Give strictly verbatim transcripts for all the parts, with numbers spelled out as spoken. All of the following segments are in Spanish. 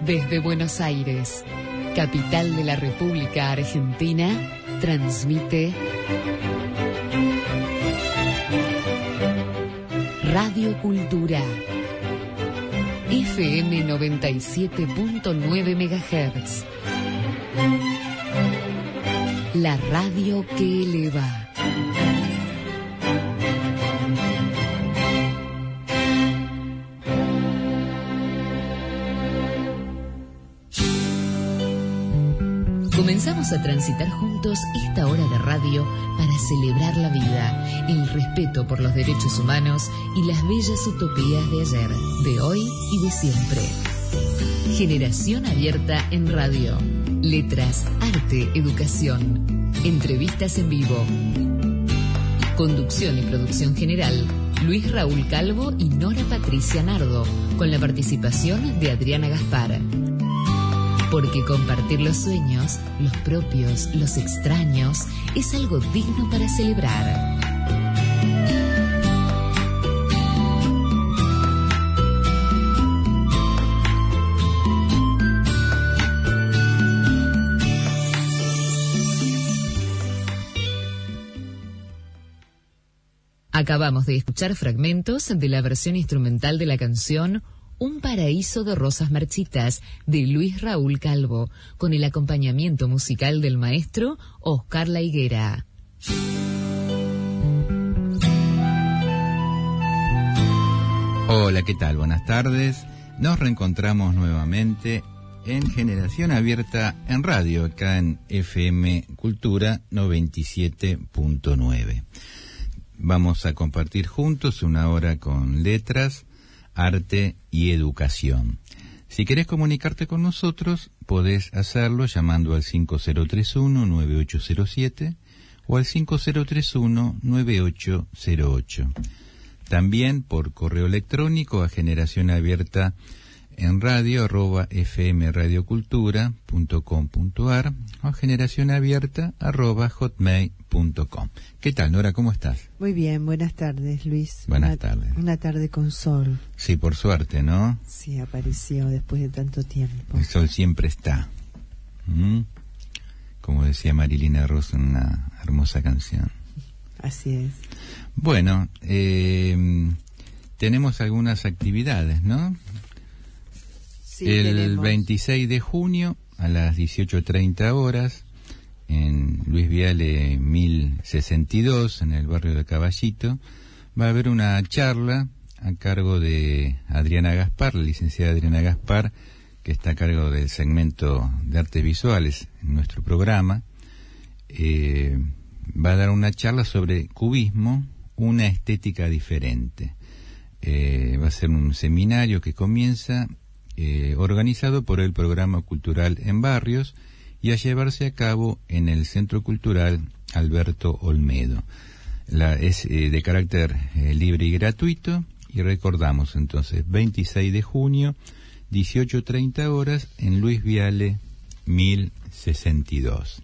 Desde Buenos Aires, capital de la República Argentina, transmite Radio Cultura, F M noventa y siete punto nueve megahertz. La radio que eleva. Comenzamos a transitar juntos esta hora de radio para celebrar la vida, el respeto por los derechos humanos y las bellas utopías de ayer, de hoy y de siempre. Generación abierta en radio. Letras, arte, educación. Entrevistas en vivo. Conducción y producción general, Luis Raúl Calvo y Nora Patricia Nardo, con la participación de Adriana Gaspar. Porque compartir los sueños, los propios, los extraños, es algo digno para celebrar. Acabamos de escuchar fragmentos de la versión instrumental de la canción Un paraíso de rosas marchitas, de Luis Raúl Calvo, con el acompañamiento musical del maestro Oscar La Higuera. Hola, ¿qué tal? Buenas tardes. Nos reencontramos nuevamente en Generación Abierta en radio, acá en F M Cultura noventa y siete punto nueve. Vamos a compartir juntos una hora con letras, arte y educación. Si querés comunicarte con nosotros, podés hacerlo llamando al cinco cero tres uno, nueve ocho cero siete o al cinco cero tres uno, nueve ocho cero ocho. También por correo electrónico a generación abierta en radio arroba fmradiocultura.com.ar o generación abierta arroba hotmail punto com. ¿Qué tal, Nora? ¿Cómo estás? Muy bien, buenas tardes, Luis. Buenas una, tardes. Una tarde con sol. Sí, por suerte, ¿no? Sí, apareció después de tanto tiempo. El sol siempre está. ¿Mm? Como decía Marilina Ross en una hermosa canción. Así es. Bueno, eh, tenemos algunas actividades, ¿no? Sí, el tenemos. veintiséis de junio a las dieciocho treinta horas en Luis Viale mil sesenta y dos, en el barrio de Caballito, va a haber una charla a cargo de Adriana Gaspar, la licenciada Adriana Gaspar, que está a cargo del segmento de artes visuales en nuestro programa. Eh, va a dar una charla sobre cubismo, una estética diferente. Eh, va a ser un seminario que comienza eh, organizado por el Programa Cultural en Barrios y a llevarse a cabo en el Centro Cultural Alberto Olmedo. La, es eh, de carácter eh, libre y gratuito, y recordamos entonces veintiséis de junio, dieciocho treinta horas, en Luis Viale mil sesenta y dos.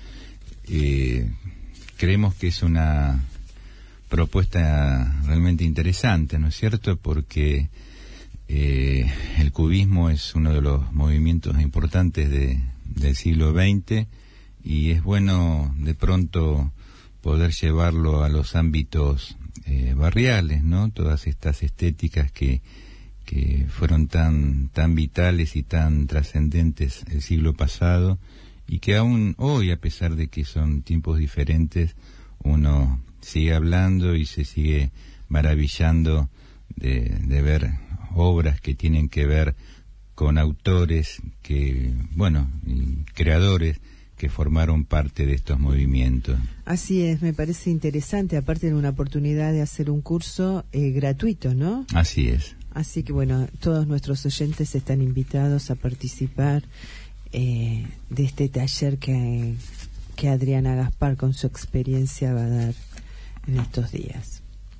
Eh, creemos que es una propuesta realmente interesante, ¿no es cierto? Porque eh, el cubismo es uno de los movimientos importantes de del siglo veinte, y es bueno de pronto poder llevarlo a los ámbitos eh, barriales, ¿no? Todas estas estéticas que que fueron tan tan vitales y tan trascendentes el siglo pasado, y que aún hoy, a pesar de que son tiempos diferentes, uno sigue hablando y se sigue maravillando de, de ver obras que tienen que ver con autores que, bueno, creadores que formaron parte de estos movimientos. Así es, me parece interesante, aparte de una oportunidad de hacer un curso eh, gratuito, ¿no? Así es. Así que bueno, todos nuestros oyentes están invitados a participar eh, de este taller que, que Adriana Gaspar con su experiencia va a dar en estos días.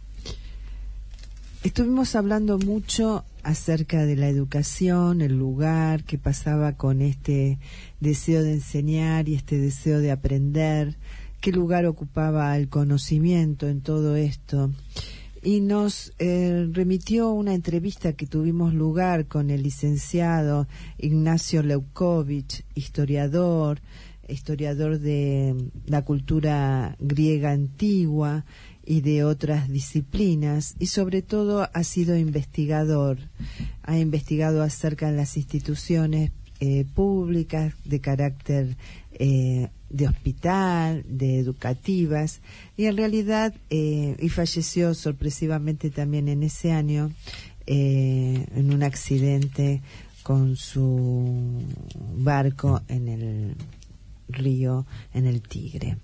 Estuvimos hablando mucho acerca de la educación, el lugar, qué pasaba con este deseo de enseñar y este deseo de aprender, qué lugar ocupaba el conocimiento en todo esto. y nos eh, remitió una entrevista que tuvimos lugar con el licenciado Ignacio Leukovich, historiador, historiador de la cultura griega antigua y de otras disciplinas, y sobre todo ha sido investigador, ha investigado acerca de las instituciones eh, públicas de carácter eh, de hospital, de educativas, y en realidad, eh, y falleció sorpresivamente también en ese año, eh, en un accidente con su barco en el río, en el Tigre.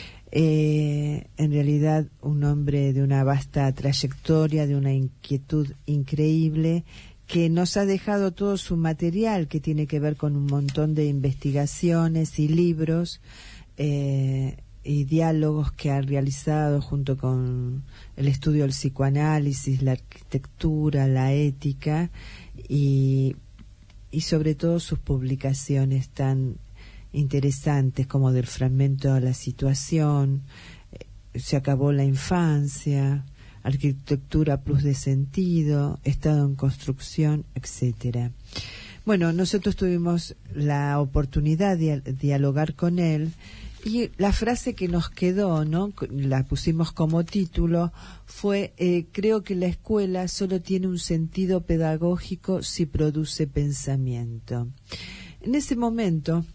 Eh, en realidad un hombre de una vasta trayectoria, de una inquietud increíble, que nos ha dejado todo su material, que tiene que ver con un montón de investigaciones y libros eh, y diálogos que ha realizado junto con el estudio del psicoanálisis, la arquitectura, la ética y, y sobre todo sus publicaciones tan interesantes como del fragmento a la situación, eh, se acabó la infancia, arquitectura plus de sentido, estado en construcción, etcétera. Bueno, nosotros tuvimos la oportunidad de dialogar con él y la frase que nos quedó, ¿no?, la pusimos como título, fue eh, creo que la escuela solo tiene un sentido pedagógico si produce pensamiento. En ese momento,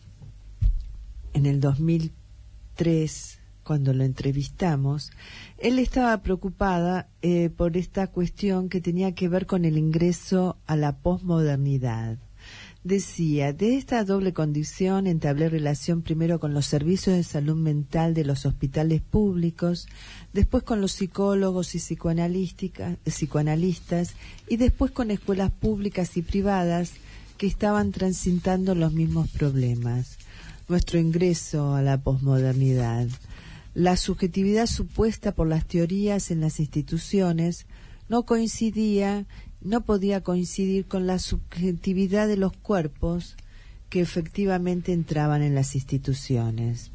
en el dos mil tres, cuando lo entrevistamos, él estaba preocupada eh, por esta cuestión que tenía que ver con el ingreso a la posmodernidad. Decía, de esta doble condición entablé relación primero con los servicios de salud mental de los hospitales públicos, después con los psicólogos y psicoanalistas, y después con escuelas públicas y privadas que estaban transitando los mismos problemas. Nuestro ingreso a la posmodernidad. La subjetividad supuesta por las teorías en las instituciones no coincidía, no podía coincidir con la subjetividad de los cuerpos que efectivamente entraban en las instituciones.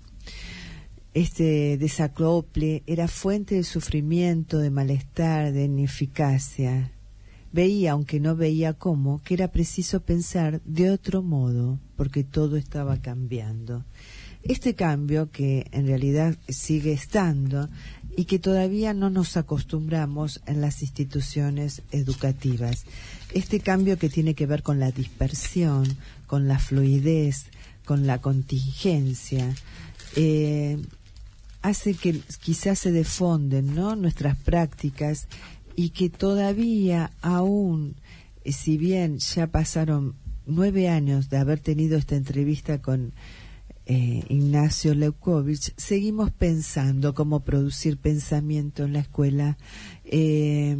Este desacople era fuente de sufrimiento, de malestar, de ineficacia. Veía, aunque no veía cómo, que era preciso pensar de otro modo, porque todo estaba cambiando. Este cambio, que en realidad sigue estando y que todavía no nos acostumbramos en las instituciones educativas, este cambio que tiene que ver con la dispersión, con la fluidez, con la contingencia, eh, hace que quizás se defonden, ¿no?, nuestras prácticas, y que todavía aún, eh, si bien ya pasaron nueve años de haber tenido esta entrevista con eh, Ignacio Leukovich, seguimos pensando cómo producir pensamiento en la escuela. Eh,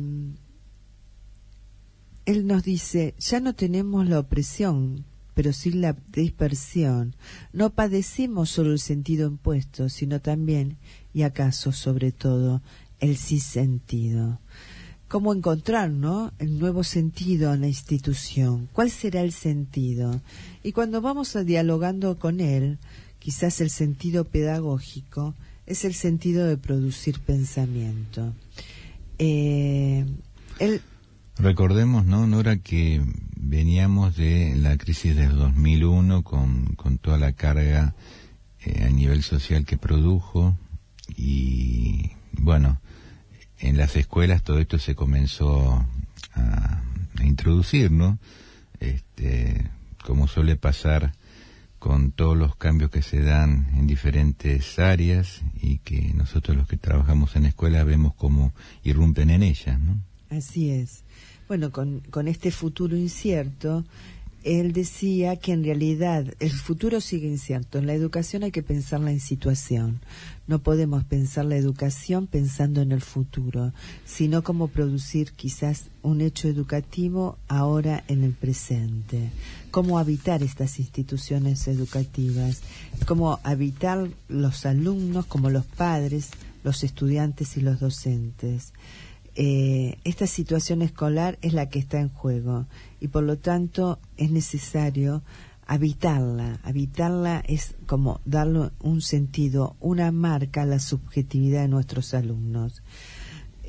él nos dice, ya no tenemos la opresión, pero sí la dispersión. No padecimos solo el sentido impuesto, sino también, y acaso sobre todo, el sensentido. ¿Cómo encontrar, ¿no?, el nuevo sentido en la institución? ¿Cuál será el sentido? Y cuando vamos a dialogando con él, quizás el sentido pedagógico es el sentido de producir pensamiento. Eh, él... Recordemos, ¿no, Nora, que veníamos de la crisis del dos mil uno con, con toda la carga eh, a nivel social que produjo, y bueno, en las escuelas todo esto se comenzó a, a introducir, ¿no? Este, como suele pasar con todos los cambios que se dan en diferentes áreas y que nosotros los que trabajamos en escuelas vemos cómo irrumpen en ellas, ¿no? Así es. Bueno, con, con este futuro incierto, él decía que en realidad el futuro sigue incierto. En la educación hay que pensarla en situación. No podemos pensar la educación pensando en el futuro, sino cómo producir quizás un hecho educativo ahora en el presente. Cómo habitar estas instituciones educativas, cómo habitar los alumnos como los padres, los estudiantes y los docentes. Eh, esta situación escolar es la que está en juego y por lo tanto es necesario habitarla. Habitarla es como darle un sentido, una marca a la subjetividad de nuestros alumnos.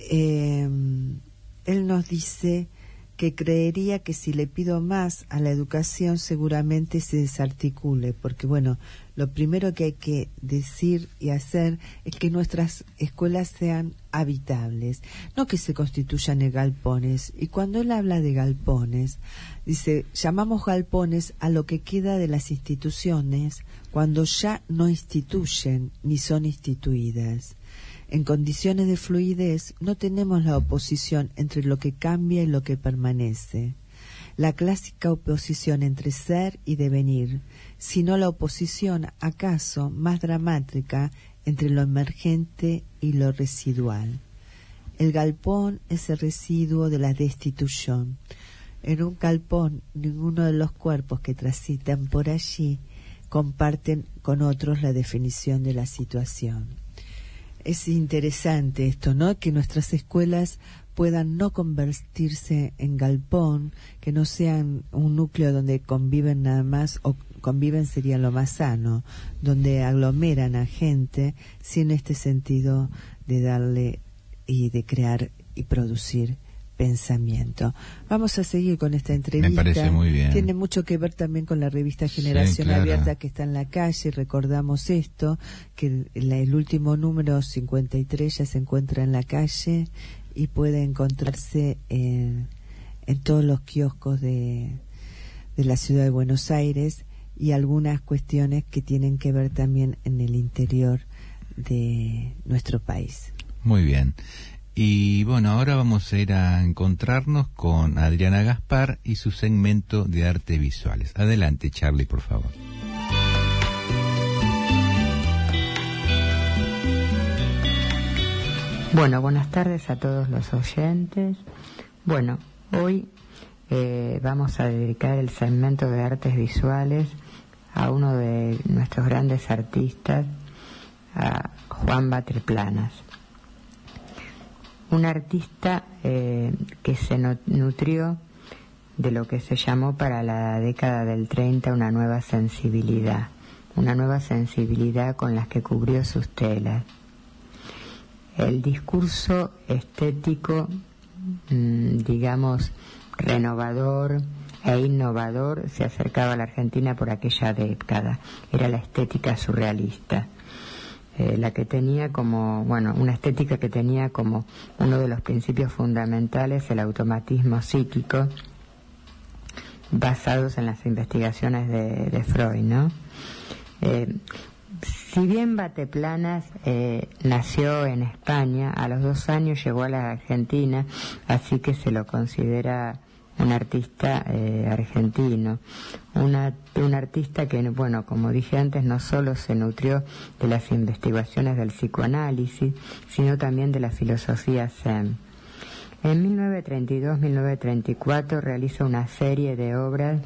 eh, él nos dice que creería que si le pido más a la educación seguramente se desarticule, porque bueno, lo primero que hay que decir y hacer es que nuestras escuelas sean habitables, no que se constituyan en galpones. Y cuando él habla de galpones, dice, llamamos galpones a lo que queda de las instituciones cuando ya no instituyen ni son instituidas. En condiciones de fluidez no tenemos la oposición entre lo que cambia y lo que permanece, la clásica oposición entre ser y devenir, sino la oposición, acaso, más dramática entre lo emergente y lo residual. El galpón es el residuo de la destitución. En un galpón, ninguno de los cuerpos que transitan por allí comparten con otros la definición de la situación. Es interesante esto, ¿no? Que nuestras escuelas puedan no convertirse en galpón, que no sean un núcleo donde conviven nada más, o conviven sería lo más sano, donde aglomeran a gente, sin este sentido de darle y de crear y producir pensamiento. Vamos a seguir con esta entrevista. Me parece muy bien. Tiene mucho que ver también con la revista Generación sí, claro. Abierta, que está en la calle. Recordamos esto, que el, el último número cincuenta y tres ya se encuentra en la calle y puede encontrarse en, en todos los kioscos de, de la ciudad de Buenos Aires, y algunas cuestiones que tienen que ver también en el interior de nuestro país. Muy bien. Y bueno, ahora vamos a ir a encontrarnos con Adriana Gaspar y su segmento de artes visuales. Adelante, Charlie, por favor. Bueno, buenas tardes a todos los oyentes. Bueno, hoy eh, vamos a dedicar el segmento de artes visuales a uno de nuestros grandes artistas, a Juan Bateplanas. Un artista eh, que se nutrió de lo que se llamó para la década del treinta una nueva sensibilidad, una nueva sensibilidad con las que cubrió sus telas. El discurso estético, mmm, digamos, renovador e innovador se acercaba a la Argentina por aquella década. Era la estética surrealista. Eh, la que tenía como, bueno, una estética que tenía como uno de los principios fundamentales el automatismo psíquico, basados en las investigaciones de, de Freud, ¿no? Eh, si bien Bateplanas eh, nació en España, a los dos años llegó a la Argentina, así que se lo considera un artista eh, argentino, una, un artista que, bueno, como dije antes, no solo se nutrió de las investigaciones del psicoanálisis, sino también de la filosofía zen. En mil novecientos treinta y dos a mil novecientos treinta y cuatro realiza una serie de obras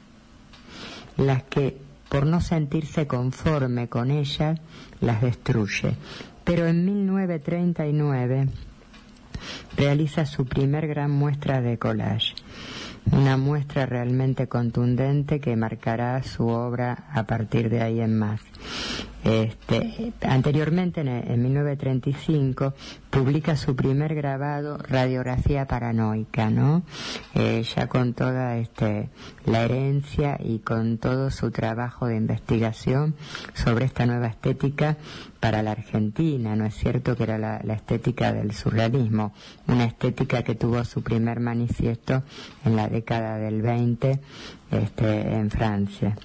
las que, por no sentirse conforme con ellas, las destruye. Pero en mil novecientos treinta y nueve realiza su primer gran muestra de collage, una muestra realmente contundente que marcará su obra a partir de ahí en más. Este, anteriormente, en, en mil novecientos treinta y cinco, publica su primer grabado, Radiografía Paranoica, ¿no? Eh, ya con toda este, la herencia y con todo su trabajo de investigación sobre esta nueva estética para la Argentina, ¿no es cierto? Que era la, la estética del surrealismo, una estética que tuvo su primer manifiesto en la década del veinte este, en Francia.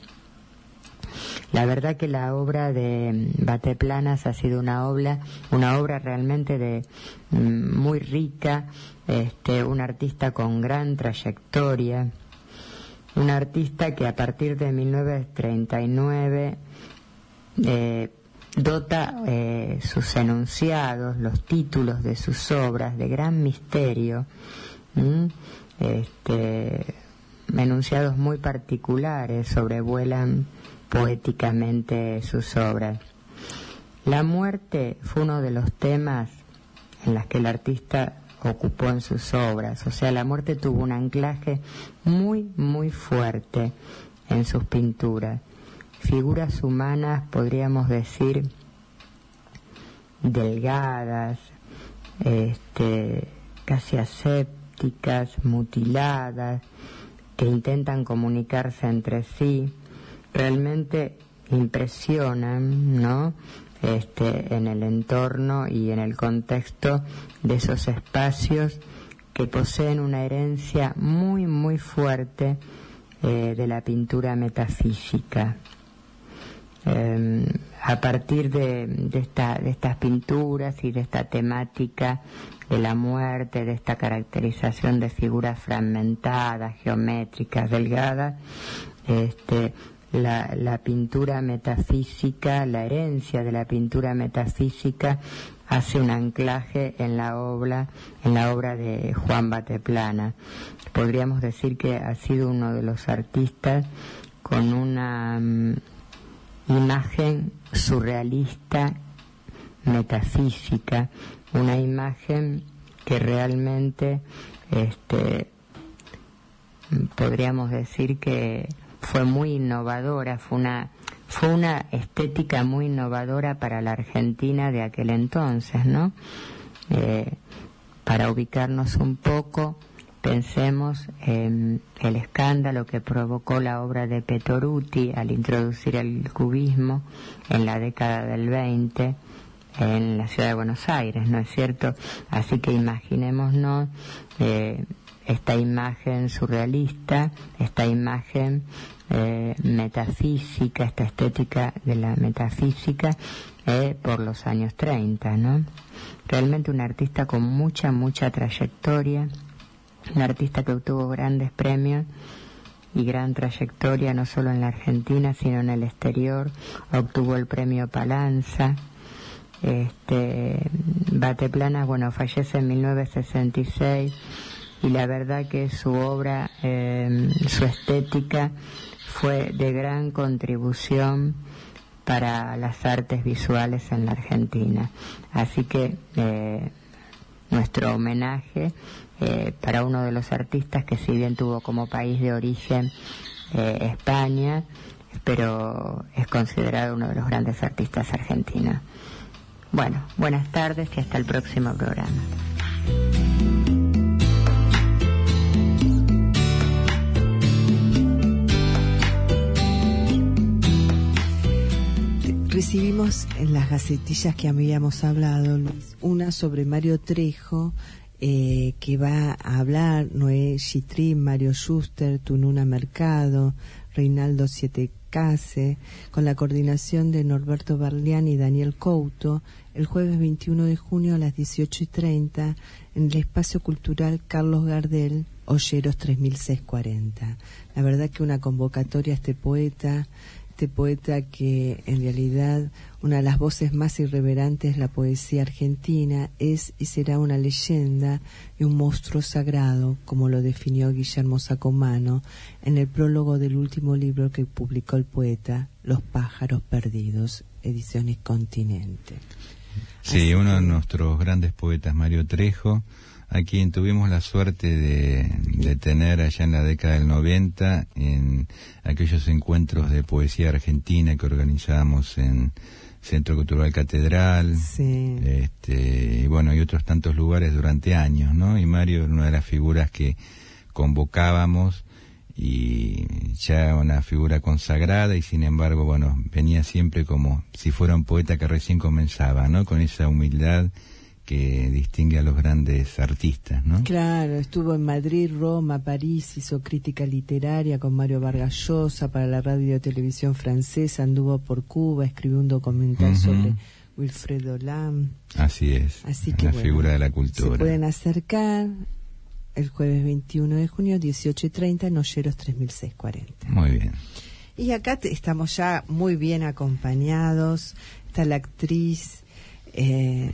La verdad que la obra de Bateplanas ha sido una obra, una obra realmente de muy rica, este, un artista con gran trayectoria, un artista que a partir de mil novecientos treinta y nueve eh, dota eh, sus enunciados, los títulos de sus obras de gran misterio, ¿m? este, enunciados muy particulares, sobrevuelan poéticamente sus obras. La muerte fue uno de los temas en los que el artista ocupó en sus obras, o sea, la muerte tuvo un anclaje muy, muy fuerte en sus pinturas. Figuras humanas, podríamos decir, delgadas, este, casi asépticas, mutiladas, que intentan comunicarse entre sí, realmente impresionan, ¿no?, este, en el entorno y en el contexto de esos espacios que poseen una herencia muy, muy fuerte eh, de la pintura metafísica. Eh, a partir de, de, esta, de estas pinturas y de esta temática de la muerte, de esta caracterización de figuras fragmentadas, geométricas, delgadas, este, la, la pintura metafísica, la herencia de la pintura metafísica hace un anclaje en la obra, en la obra de Juan Bateplana. Podríamos decir que ha sido uno de los artistas con una um, imagen surrealista metafísica, una imagen que realmente este, podríamos decir que fue muy innovadora, fue una fue una estética muy innovadora para la Argentina de aquel entonces, ¿no? Eh, para ubicarnos un poco, pensemos en el escándalo que provocó la obra de Petoruti al introducir el cubismo en la década del veinte en la ciudad de Buenos Aires, ¿no es cierto? Así que imaginémonos eh, esta imagen surrealista, esta imagen eh, metafísica, esta estética de la metafísica eh, por los años treinta, ¿no? Realmente un artista con mucha, mucha trayectoria, un artista que obtuvo grandes premios y gran trayectoria no solo en la Argentina sino en el exterior. Obtuvo el premio Palanza. Este, Bateplana, bueno, fallece en mil novecientos sesenta y seis y la verdad que su obra, eh, su estética fue de gran contribución para las artes visuales en la Argentina. Así que eh, nuestro homenaje eh, para uno de los artistas que si bien tuvo como país de origen eh, España, pero es considerado uno de los grandes artistas argentinos. Bueno, buenas tardes y hasta el próximo programa. Recibimos en las gacetillas que habíamos hablado, Luis, una sobre Mario Trejo, eh, que va a hablar Noé Chitrín, Mario Schuster, Tununa Mercado, Reinaldo Siete Case, con la coordinación de Norberto Berlián y Daniel Couto, el jueves veintiuno de junio a las dieciocho y treinta en el Espacio Cultural Carlos Gardel, Olleros tres mil seiscientos cuarenta. La verdad que una convocatoria a este poeta, este poeta que en realidad una de las voces más irreverentes de la poesía argentina, es y será una leyenda y un monstruo sagrado, como lo definió Guillermo Sacomano en el prólogo del último libro que publicó el poeta, Los pájaros perdidos, Ediciones Continente. Sí, Así uno que... de nuestros grandes poetas, Mario Trejo, a quien tuvimos la suerte de, de tener allá en la década del noventa en aquellos encuentros de poesía argentina que organizábamos en Centro Cultural Catedral, sí. este, y bueno, y otros tantos lugares durante años, ¿no? Y Mario era una de las figuras que convocábamos y ya una figura consagrada y sin embargo, bueno, venía siempre como si fuera un poeta que recién comenzaba, ¿no? Con esa humildad que distingue a los grandes artistas, ¿no? Claro, estuvo en Madrid, Roma, París, hizo crítica literaria con Mario Vargas Llosa para la radio y televisión francesa, anduvo por Cuba, escribió un documental uh-huh. sobre Wilfredo Lam. Así es, Así que, la bueno, figura de la cultura. Se pueden acercar el jueves veintiuno de junio, dieciocho y treinta, en Olleros tres mil seiscientos cuarenta. Muy bien. Y acá te, estamos ya muy bien acompañados. Está la actriz... Eh,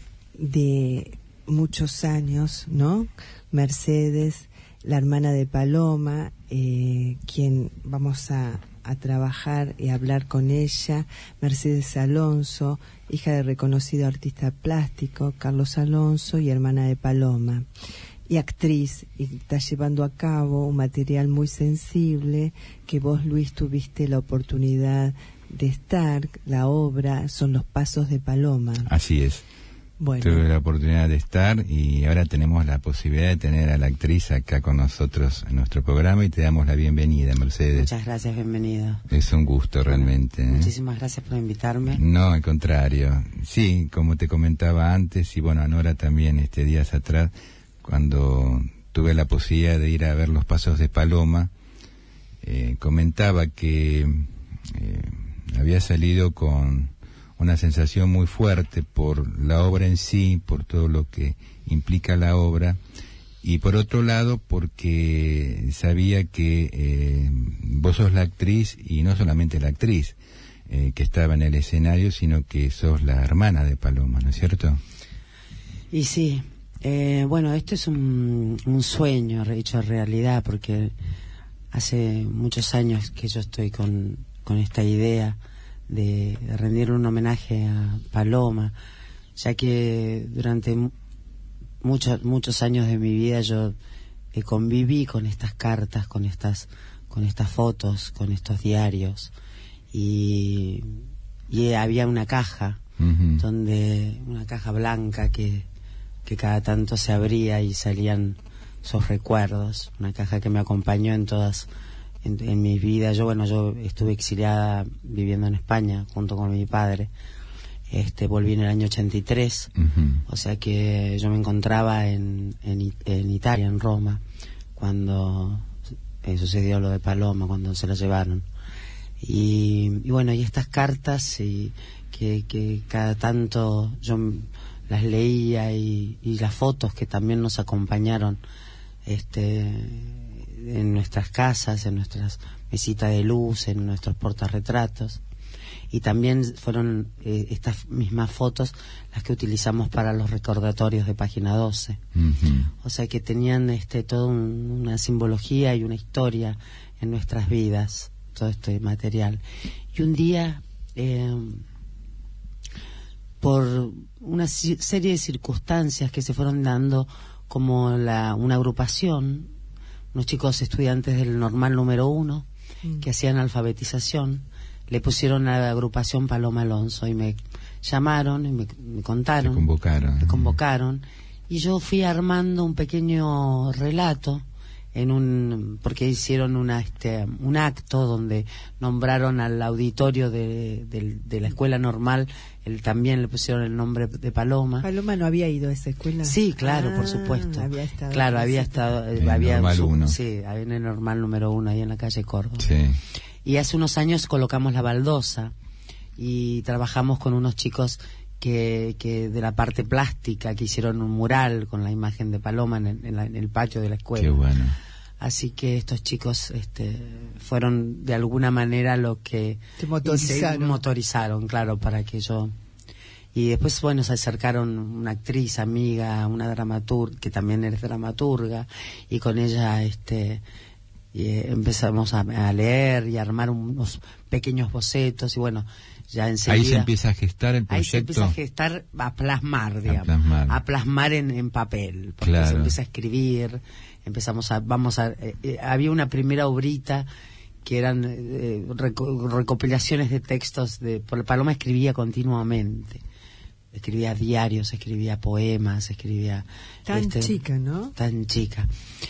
de muchos años, ¿no? Mercedes, la hermana de Paloma, eh, quien vamos a, a trabajar y hablar con ella, Mercedes Alonso, hija de reconocido artista plástico, Carlos Alonso, y hermana de Paloma, y actriz, y está llevando a cabo un material muy sensible que vos, Luis, tuviste la oportunidad de estar. La obra son Los Pasos de Paloma. Así es. Bueno. Tuve la oportunidad de estar y ahora tenemos la posibilidad de tener a la actriz acá con nosotros en nuestro programa y te damos la bienvenida, Mercedes. Muchas gracias, bienvenida. Es un gusto realmente. ¿eh? Muchísimas gracias por invitarme. No, al contrario. Sí, como te comentaba antes y bueno, Anora también este días atrás, cuando tuve la posibilidad de ir a ver los pasos de Paloma, eh, comentaba que eh, había salido con una sensación muy fuerte por la obra en sí, por todo lo que implica la obra, y por otro lado porque sabía que eh, vos sos la actriz, y no solamente la actriz eh, que estaba en el escenario, sino que sos la hermana de Paloma, ¿no es cierto? Y sí, eh, bueno, esto es un, un sueño hecho realidad, porque hace muchos años que yo estoy con, con esta idea de, de rendirle un homenaje a Paloma, ya que durante muchos muchos años de mi vida yo eh, conviví con estas cartas, con estas con estas fotos, con estos diarios, y, y había una caja, uh-huh. donde una caja blanca que, que cada tanto se abría y salían sus recuerdos, una caja que me acompañó en todas En, en mi vida. Yo bueno yo estuve exiliada viviendo en España junto con mi padre. Este volví en el año ochenta y tres, uh-huh. o sea que yo me encontraba en, en, en Italia, en Roma, cuando eh, sucedió lo de Paloma, cuando se la llevaron. Y, y bueno, y estas cartas y que, que cada tanto yo las leía, y, y las fotos que también nos acompañaron este en nuestras casas, en nuestras mesitas de luz, en nuestros portarretratos, y también fueron eh, estas mismas fotos las que utilizamos para los recordatorios de Página doce. Uh-huh. O sea que tenían este todo un, una simbología y una historia en nuestras vidas, todo este material. Y un día, eh, por una ci- serie de circunstancias que se fueron dando, como la, una agrupación, unos chicos estudiantes del normal número uno, mm. que hacían alfabetización, le pusieron a la agrupación Paloma Alonso, y me llamaron y me, me contaron, me convocaron, me convocaron, y yo fui armando un pequeño relato en un porque hicieron una este un acto donde nombraron al auditorio de, de, de la escuela normal, él también le pusieron el nombre de Paloma. Paloma no había ido a esa escuela. Sí, claro, ah, por supuesto. Había estado claro, había estado en había normal su, uno. Sí, en el normal número uno, ahí en la calle Córdoba. Sí. Y hace unos años colocamos la baldosa y trabajamos con unos chicos que, que de la parte plástica, que hicieron un mural con la imagen de Paloma en el, en la, en el patio de la escuela. Qué bueno. Así que estos chicos este, fueron de alguna manera lo que te motorizaron. Se motorizaron, claro, para que yo... Y después, bueno, se acercaron una actriz, amiga, una dramaturga, que también eres dramaturga, y con ella este, y, eh, empezamos a, a leer y a armar unos pequeños bocetos, y bueno, ya enseguida... Ahí se empieza a gestar el proyecto. Ahí se empieza a gestar, a plasmar, digamos. A plasmar, a plasmar en, en papel, porque claro. se empieza a escribir... Empezamos a, vamos a, eh, eh, había una primera obrita que eran eh, reco- recopilaciones de textos de, por Paloma escribía continuamente, escribía diarios, escribía poemas, escribía tan este, chica, ¿no? Tan chica.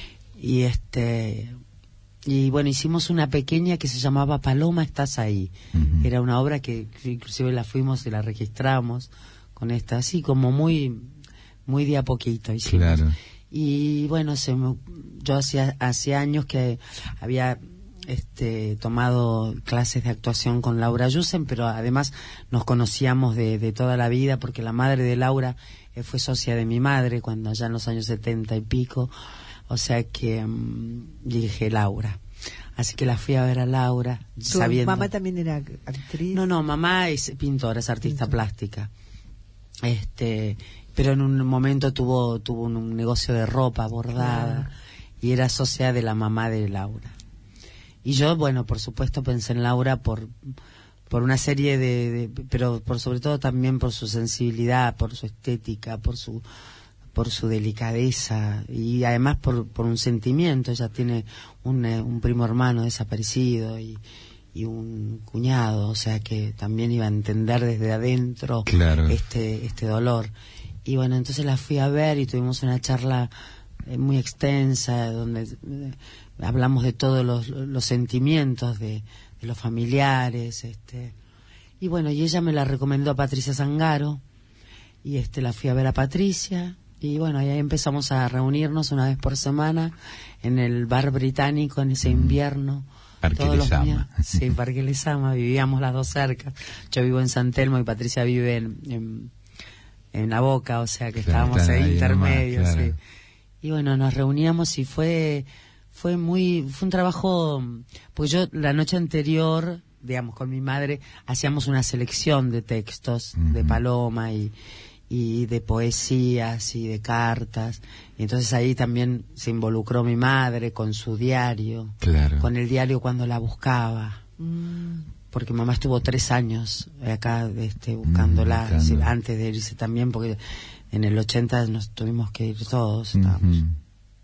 Y este y bueno, hicimos una pequeña que se llamaba Paloma, estás ahí. Uh-huh. Era una obra que inclusive la fuimos y la registramos con esta, así como muy muy de a poquito hicimos. Claro. Y bueno, se me, yo hacía hace años que había este tomado clases de actuación con Laura Yusen, pero además nos conocíamos de, de toda la vida, porque la madre de Laura eh, fue socia de mi madre cuando allá en los años setenta y pico, o sea que um, dije Laura. Así que la fui a ver a Laura. ¿Tu sabiendo... mamá también era actriz? No, no, mamá es pintora, es artista Pintor. plástica. Este... pero en un momento tuvo tuvo un, un negocio de ropa bordada, claro. y era socia de la mamá de Laura. Y yo, bueno, por supuesto pensé en Laura por por una serie de, de pero por sobre todo también por su sensibilidad, por su estética, por su por su delicadeza, y además por por un sentimiento. Ella tiene un, un primo hermano desaparecido y y un cuñado, o sea que también iba a entender desde adentro, claro. este este dolor. Y bueno, entonces la fui a ver y tuvimos una charla eh, muy extensa, donde eh, hablamos de todos los, los sentimientos de, de los familiares, este y bueno, y ella me la recomendó a Patricia Zangaro, y este la fui a ver a Patricia, y bueno, ahí empezamos a reunirnos una vez por semana en el bar británico en ese invierno. Parque Todos los Lezama. días. Sí, Parque Lezama, vivíamos las dos cerca. Yo vivo en San Telmo y Patricia vive en, en, en La Boca, o sea que Claro, estábamos ahí ahí intermedios. nomás, claro. Sí. Y bueno, nos reuníamos y fue fue muy fue un trabajo, porque yo la noche anterior, digamos, con mi madre hacíamos una selección de textos uh-huh. de Paloma y y de poesías y de cartas, y entonces ahí también se involucró mi madre con su diario, claro. con el diario cuando la buscaba, mm. porque mamá estuvo tres años acá este, buscándola, mm, sí, antes de irse también, porque en el ochenta nos tuvimos que ir todos, estábamos. Uh-huh.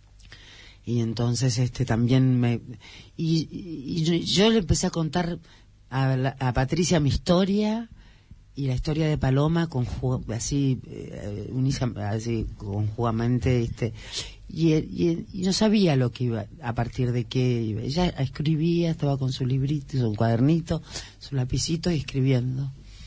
Y entonces este también me y, y yo, yo le empecé a contar a, la, a Patricia mi historia y la historia de Paloma conju- así, eh, unisa, así conjuntamente, este, y, y, y no sabía lo que iba, a partir de qué iba. Ella escribía, estaba con su librito, su cuadernito, su lapicito y escribiendo.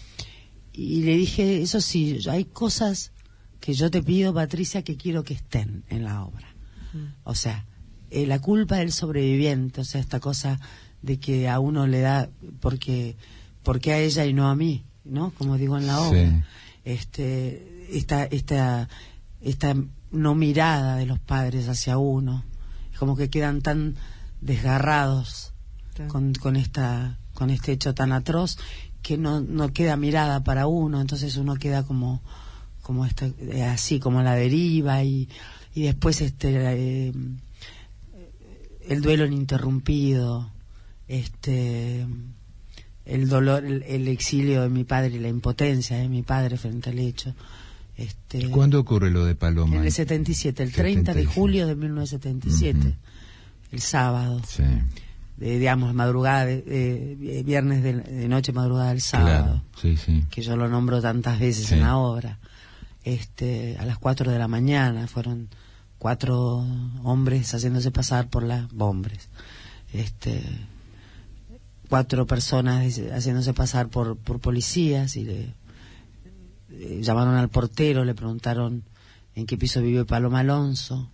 Y le dije, eso sí, hay cosas que yo te pido, Patricia, que quiero que estén en la obra. Mm. O sea, eh, la culpa del sobreviviente, o sea, esta cosa de que a uno le da, porque, porque a ella y no a mí, ¿no? Como digo en la obra, sí. este, esta, esta, esta no mirada de los padres hacia uno, es como que quedan tan desgarrados sí. con, con esta, con este hecho tan atroz que no, no queda mirada para uno, entonces uno queda como, como esta, así como a la deriva y, y después este, eh, el duelo ininterrumpido, este. el dolor, el, el exilio de mi padre y la impotencia de mi padre frente al hecho. Este, ¿Cuándo ocurre lo de Paloma? En el setenta y siete, el treinta de julio de mil novecientos setenta y siete, uh-huh. el sábado. Sí. De, digamos, madrugada, de, de, viernes de, de noche, madrugada del sábado. Claro, sí, sí. Que yo lo nombro tantas veces sí. en la obra. Este, a las cuatro de la mañana fueron cuatro hombres haciéndose pasar por las hombres. Este... cuatro personas haciéndose pasar por por policías y le, le llamaron al portero, le preguntaron en qué piso vive Paloma Alonso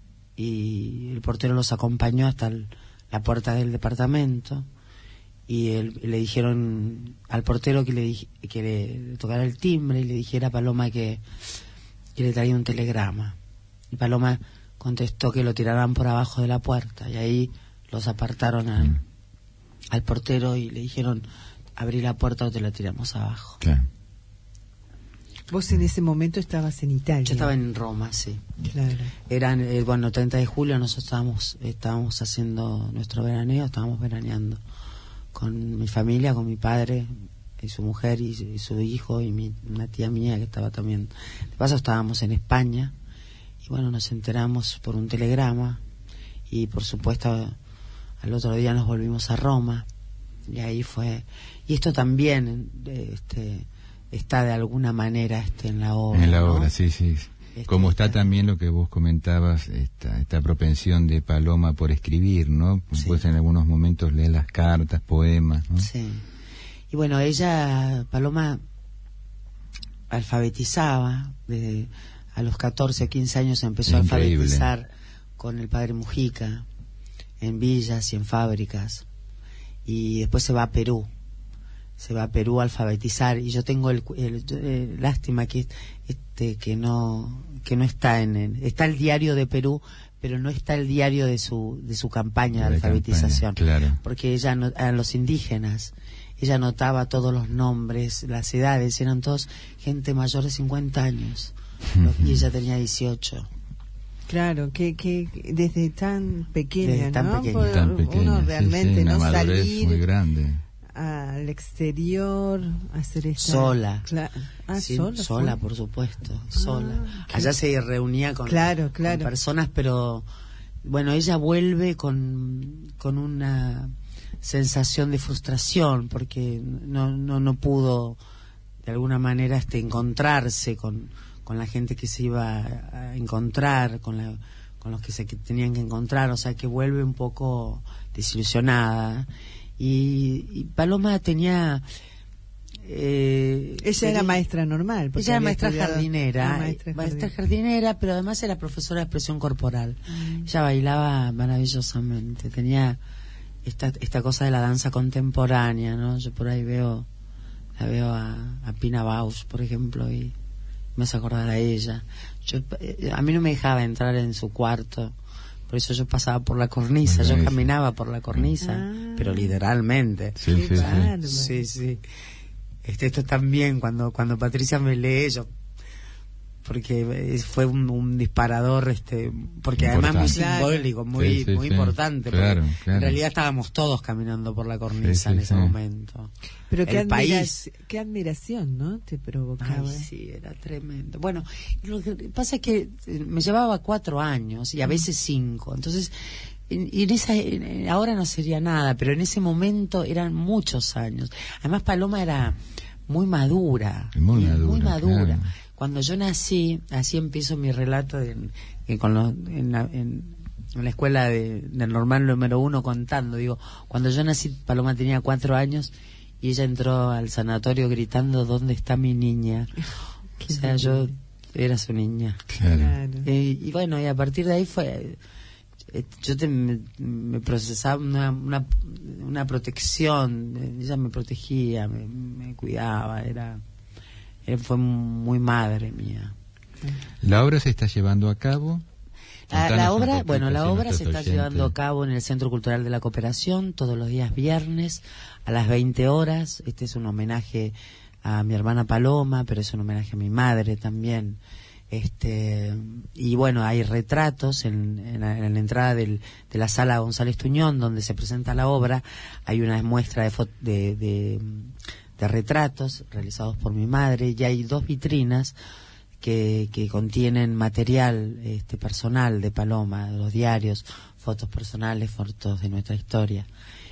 y el portero los acompañó hasta el, la puerta del departamento y él, le dijeron al portero que le que le, le tocara el timbre y le dijera a Paloma que, que le traía un telegrama, y Paloma contestó que lo tiraran por abajo de la puerta, y ahí los apartaron a mm. al portero y le dijeron, abrí la puerta o te la tiramos abajo. Claro. Vos en ese momento estabas en Italia. Yo estaba en Roma, sí. Claro. Eran, eh, bueno, treinta de julio nosotros estábamos, estábamos haciendo nuestro veraneo, estábamos veraneando con mi familia, con mi padre y su mujer y, y su hijo y mi, una tía mía que estaba también. De paso estábamos en España y bueno, nos enteramos por un telegrama y por supuesto al otro día nos volvimos a Roma y ahí fue, y esto también este está de alguna manera este en la obra, en la ¿no? obra, sí, sí, este, como está este... también lo que vos comentabas, esta, esta propensión de Paloma por escribir, ¿no? Sí. Pues en algunos momentos lee las cartas, poemas, ¿no? Sí. Y bueno, ella, Paloma, alfabetizaba, desde a los catorce, quince años empezó Increíble. a alfabetizar con el padre Mujica, en villas y en fábricas, y después se va a Perú, se va a Perú a alfabetizar, y yo tengo el, el, el lástima que este que no que no está en el, está el diario de Perú, pero no está el diario de su de su campaña de, de alfabetización, campaña, claro. Porque ella no, a los indígenas ella anotaba todos los nombres, las edades, eran todos gente mayor de cincuenta años, uh-huh. y ella tenía dieciocho. Claro, que, que desde tan pequeña, desde tan ¿no? Pequeña. Tan pequeña, uno realmente sí, sí, no una salir muy grande. al exterior, hacer esta... sola. Cla- ah, sí, sola, sola, fue. por supuesto, Ah, sola. qué... Allá se reunía con, claro, claro. con personas, pero bueno, ella vuelve con con una sensación de frustración porque no no no pudo de alguna manera este encontrarse con con la gente que se iba a encontrar, con la, con los que se que tenían que encontrar, o sea que vuelve un poco desilusionada. Y, y Paloma tenía eh, ella tenía, era maestra normal, ella era maestra estudiado, jardinera, ah, maestra, maestra jardinera. jardinera, pero además era profesora de expresión corporal. Mm. Ella bailaba maravillosamente, tenía esta esta cosa de la danza contemporánea, ¿no? Yo por ahí veo la veo a, a Pina Bausch, por ejemplo, y me hace acordar a ella. Yo, a mí no me dejaba entrar en su cuarto, por eso yo pasaba por la cornisa, yo caminaba por la cornisa, ah, pero literalmente. Sí, sí, sí. sí, sí. Este, esto también, cuando cuando Patricia me lee, yo, porque fue un, un disparador, este, porque importante. Además muy simbólico, muy sí, sí, muy sí. importante, claro, claro. En realidad estábamos todos caminando por la cornisa sí, sí, en ese sí. momento. Pero qué, el país, qué admiración, ¿no? Te provocaba. Ay, sí, era tremendo. Bueno, lo que pasa es que me llevaba cuatro años y a veces cinco, entonces y en esa en, ahora no sería nada, pero en ese momento eran muchos años. Además Paloma era muy madura, muy madura, muy madura. Claro. Cuando yo nací, así empiezo mi relato en, en, con los, en, la, en, en la escuela de, del normal número uno contando, digo, cuando yo nací Paloma tenía cuatro años y ella entró al sanatorio gritando ¿dónde está mi niña? O sea, yo era su niña. Claro. Eh, y bueno, y a partir de ahí fue, eh, yo te, me, me procesaba una, una, una protección, ella me protegía, me, me cuidaba, era... fue muy madre mía. La obra se está llevando a cabo. La, la obra, bueno, la obra se está oyentes. llevando a cabo en el Centro Cultural de la Cooperación todos los días viernes a las veinte horas. Este es un homenaje a mi hermana Paloma, pero es un homenaje a mi madre también. Este y bueno, hay retratos en, en, la, en la entrada del, de la sala González Tuñón donde se presenta la obra. Hay una muestra de foto, de, de de retratos realizados por mi madre y hay dos vitrinas que, que contienen material este personal de Paloma, de los diarios, fotos personales, fotos de nuestra historia.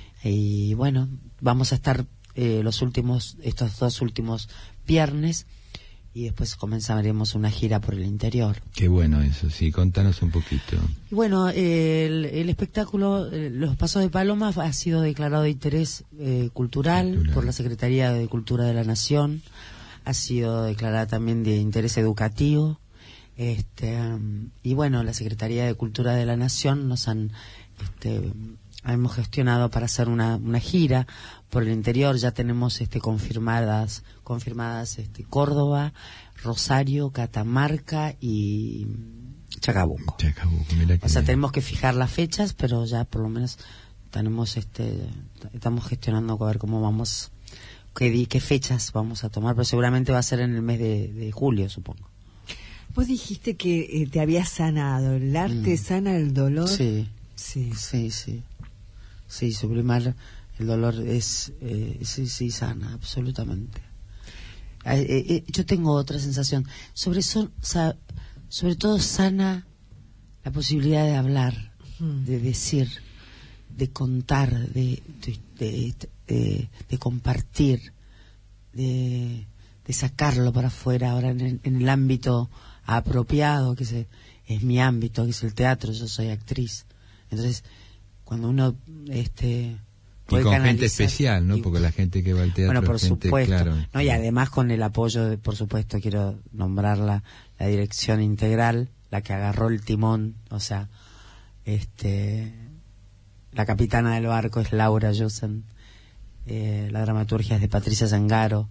Y bueno, vamos a estar eh, los últimos estos dos últimos viernes y después comenzaremos una gira por el interior. Qué bueno eso, sí, contanos un poquito. Y bueno, eh, el, el espectáculo eh, Los Pasos de Paloma ha sido declarado de interés eh, cultural, cultural por la Secretaría de Cultura de la Nación, ha sido declarada también de interés educativo, este um, y bueno, la Secretaría de Cultura de la Nación nos han este, hemos gestionado para hacer una, una gira por el interior. Ya tenemos este confirmadas confirmadas este Córdoba, Rosario, Catamarca y Chacabuco. Chacabuco, mira que o sea, bien. Tenemos que fijar las fechas, pero ya por lo menos tenemos este estamos gestionando a ver cómo vamos, qué, qué fechas vamos a tomar, pero seguramente va a ser en el mes de, de julio, supongo. Vos dijiste que eh, te habías sanado, el arte mm. sana el dolor. Sí, sí, sí, sí. Sí, sublimar el dolor es, eh, sí, sí, sana, absolutamente. Eh, eh, yo tengo otra sensación. Sobre, so, sa, sobre todo sana la posibilidad de hablar, mm. de decir, de contar, de, de, de, de, de compartir, de, de sacarlo para afuera ahora en el, en el ámbito apropiado, que es, es mi ámbito, que es el teatro. Yo soy actriz. Entonces, cuando uno este y con gente especial, ¿no? Y, porque la gente que va al teatro, bueno, por gente, supuesto, claro, no, y además con el apoyo de, por supuesto, quiero nombrarla, la dirección integral, la que agarró el timón, o sea, este la capitana del barco es Laura Jussen, eh, la dramaturgia es de Patricia Zangaro,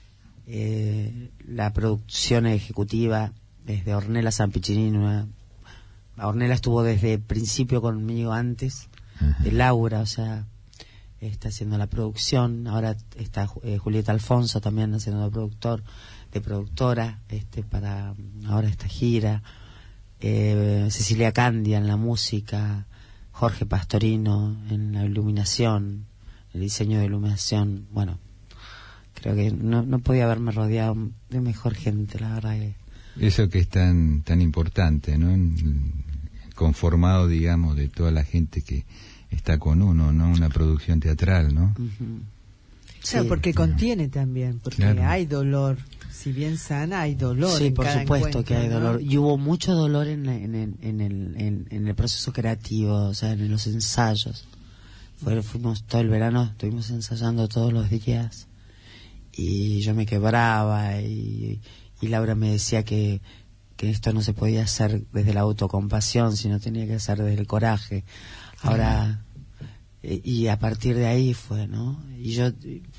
eh, la producción ejecutiva es de Ornella Sampiccinini. Una, Ornella estuvo desde el principio conmigo antes de Laura, o sea, está haciendo la producción. Ahora está eh, Julieta Alfonso también haciendo de productor, de productora, este para ahora esta gira. Eh, Cecilia Candia en la música, Jorge Pastorino en la iluminación, el diseño de iluminación. Bueno, creo que no, no podía haberme rodeado de mejor gente, la verdad. Que... Eso que es tan tan importante, ¿no? Conformado, digamos, de toda la gente que está con uno, ¿no? Una producción teatral, ¿no? Uh-huh. Sí, o sea, porque contiene también, porque claro. hay dolor si bien sana, hay dolor. Sí, en por cada supuesto que hay ¿no? dolor. Y hubo mucho dolor en, la, en, el, en, el, en, en el proceso creativo, o sea, en los ensayos. Fue, fuimos todo el verano, estuvimos ensayando todos los días. Y yo me quebraba y, y Laura me decía que, que esto no se podía hacer desde la autocompasión, sino tenía que hacer desde el coraje. Ahora, y, y a partir de ahí fue, ¿no? Y yo...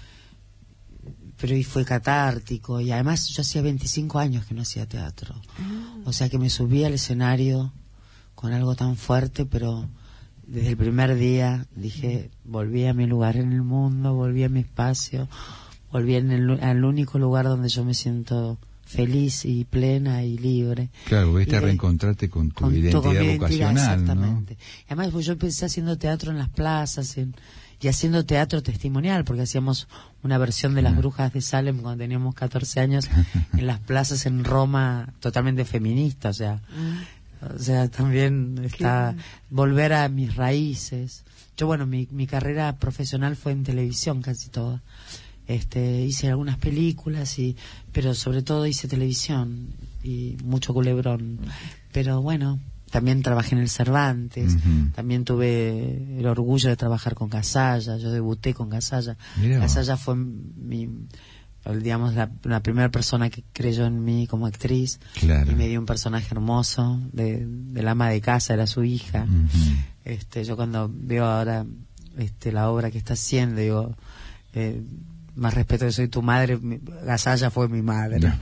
pero y fue catártico, y además yo hacía veinticinco años que no hacía teatro, o sea que me subí al escenario con algo tan fuerte, pero desde el primer día dije, volví a mi lugar en el mundo, volví a mi espacio, volví en el, al único lugar donde yo me siento feliz y plena y libre. Claro, viste a de, reencontrarte con tu con identidad con mi vocacional, exactamente. ¿no? Además, pues yo empecé haciendo teatro en las plazas, en y haciendo teatro testimonial, porque hacíamos una versión de Las Brujas de Salem cuando teníamos catorce años en las plazas en Roma, totalmente feminista, o sea, o sea, también está volver a mis raíces. Yo, bueno, mi, mi carrera profesional fue en televisión casi toda. Este, hice algunas películas, y pero sobre todo hice televisión y mucho culebrón. Pero bueno, también trabajé en el Cervantes, uh-huh. También tuve el orgullo de trabajar con Gasalla, yo debuté con Gasalla. Gasalla fue mi, digamos, la, la primera persona que creyó en mí como actriz, claro. Y me dio un personaje hermoso de, del ama de casa, era su hija. Uh-huh. Este, yo cuando veo ahora este, la obra que está haciendo, digo, eh, más respeto que soy tu madre, mi, Gasalla fue mi madre. No.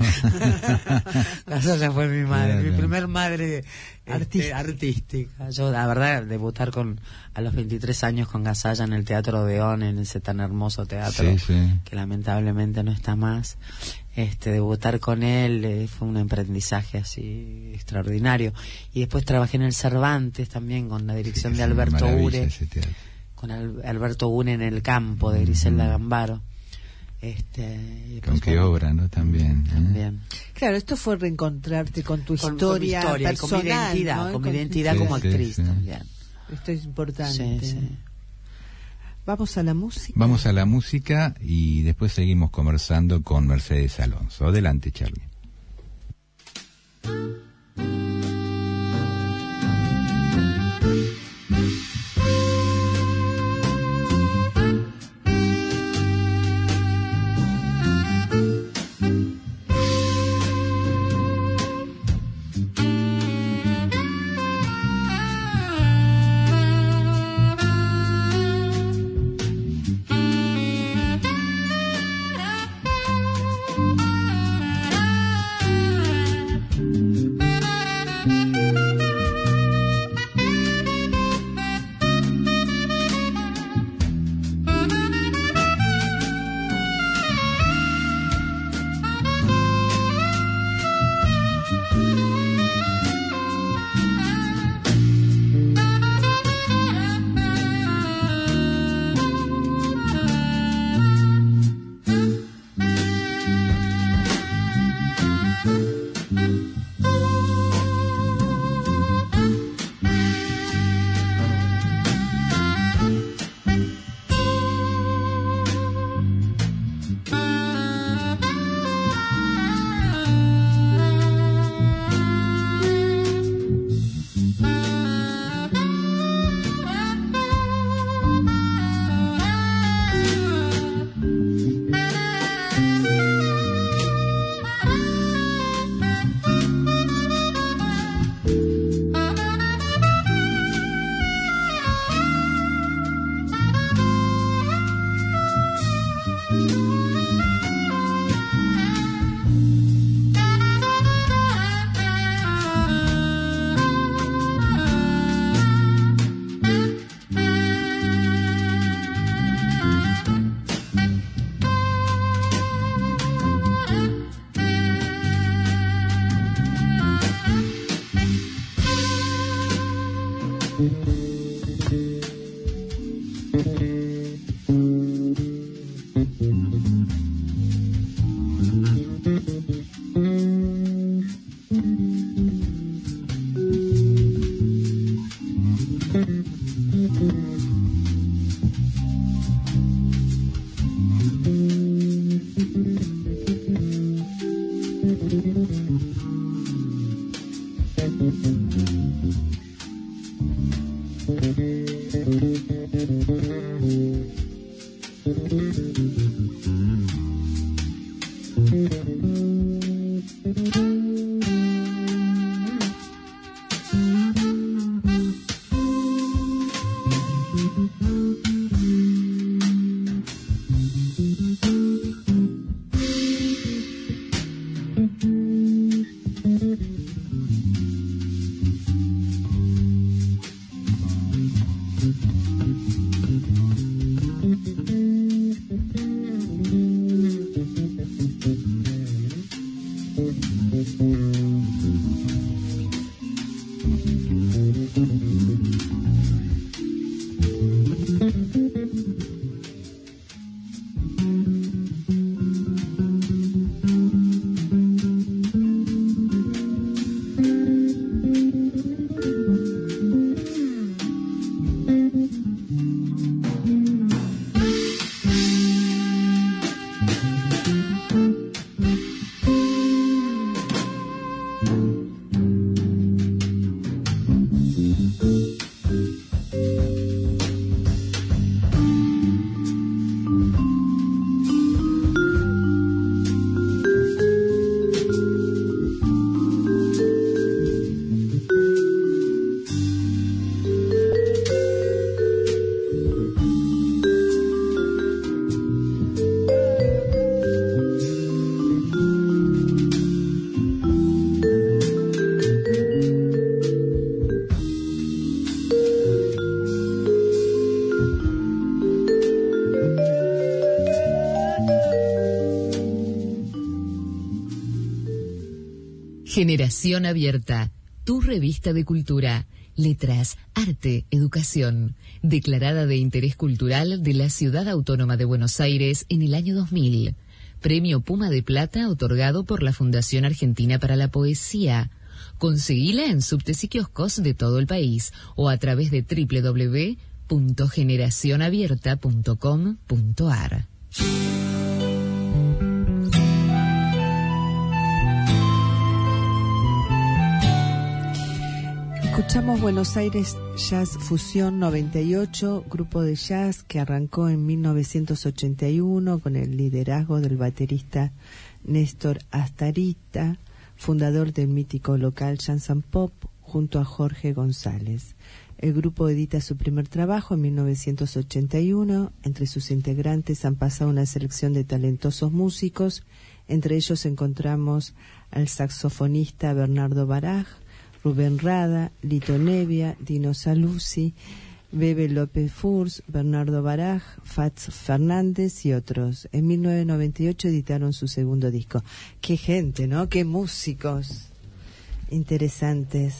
Gasalla fue mi madre, claro. Mi primer madre este, artística. Yo, la verdad, debutar con a los veintitrés años con Gasalla en el Teatro Odeón, en ese tan hermoso teatro, sí, sí. Que lamentablemente no está más. Este, debutar con él eh, fue un aprendizaje así extraordinario. Y después trabajé en el Cervantes también con la dirección sí, de Alberto Ure, con Al, Alberto Ure en El Campo de Griselda mm. Gambaro. Este, con qué bueno, obra, ¿no? También. También. Claro, esto fue reencontrarte con tu con, historia, con mi historia personal, con mi identidad, ¿no? con, con mi identidad sí, como sí, actriz sí. También. Esto es importante. Sí, sí. Vamos a la música. Vamos a la música y después seguimos conversando con Mercedes Alonso. Adelante, Charlie. Thank you. Generación Abierta, tu revista de cultura, letras, arte, educación, declarada de interés cultural de la Ciudad Autónoma de Buenos Aires en el año dos mil. Premio Puma de Plata otorgado por la Fundación Argentina para la Poesía. Conseguila en subtes y kioscos de todo el país o a través de doble u doble u doble u punto generación abierta punto com punto a r. Escuchamos Buenos Aires Jazz Fusión noventa y ocho, grupo de jazz que arrancó en mil novecientos ochenta y uno con el liderazgo del baterista Néstor Astarita, fundador del mítico local Jazz and Pop, junto a Jorge González. El grupo edita su primer trabajo en mil novecientos ochenta y uno. Entre sus integrantes han pasado una selección de talentosos músicos. Entre ellos encontramos al saxofonista Bernardo Baraj, Rubén Rada, Lito Nevia, Dino Saluzzi, Bebe López Furs, Bernardo Baraj, Fats Fernández y otros. En mil novecientos noventa y ocho editaron su segundo disco. ¡Qué gente!, ¿no? ¡Qué músicos interesantes!